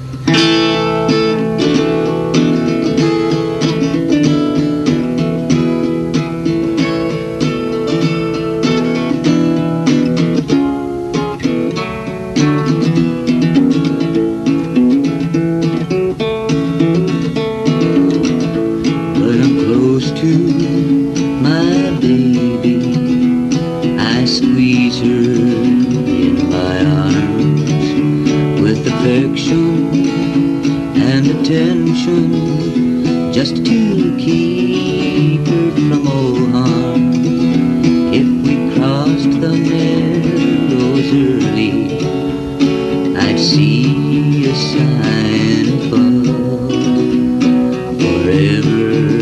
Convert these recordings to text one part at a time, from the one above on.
To my baby, I squeeze her in my arms with affection and attention, just to keep her from all harm. If we crossed the Narrows early, I'd see a sign above. Forever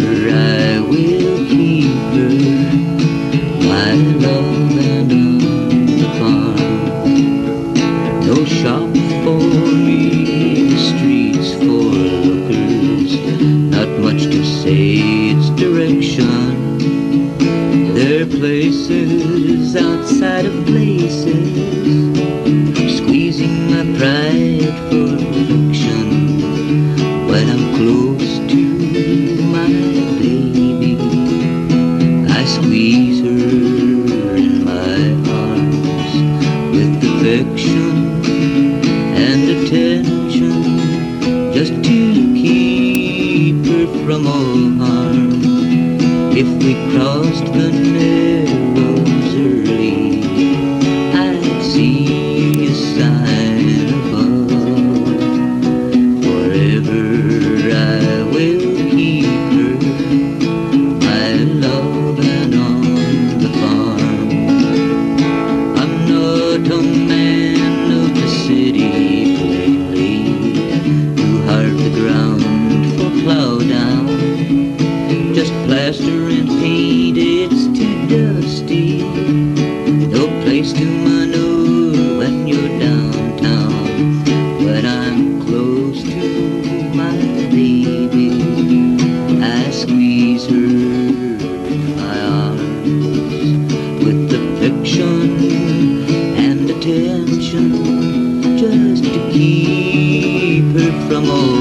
my love and on the farm. No shop for me, streets for lookers, not much to say, it's direction. There are places outside of places, squeezing my pride for perfection. When I'm close to my baby, I squeeze her in my arms with affection and attention, just to keep her from all harm. If we crossed the Narrows early, I'd see a sign above. Forever I will keep her, my love and on the farm. I'm not a man of the city lately, who hard the ground for plow down. Just plaster and paint, it's too dusty. No place to maneuver when you're downtown. When I'm close to my baby, I squeeze her in my arms with affection and attention, just to keep her from all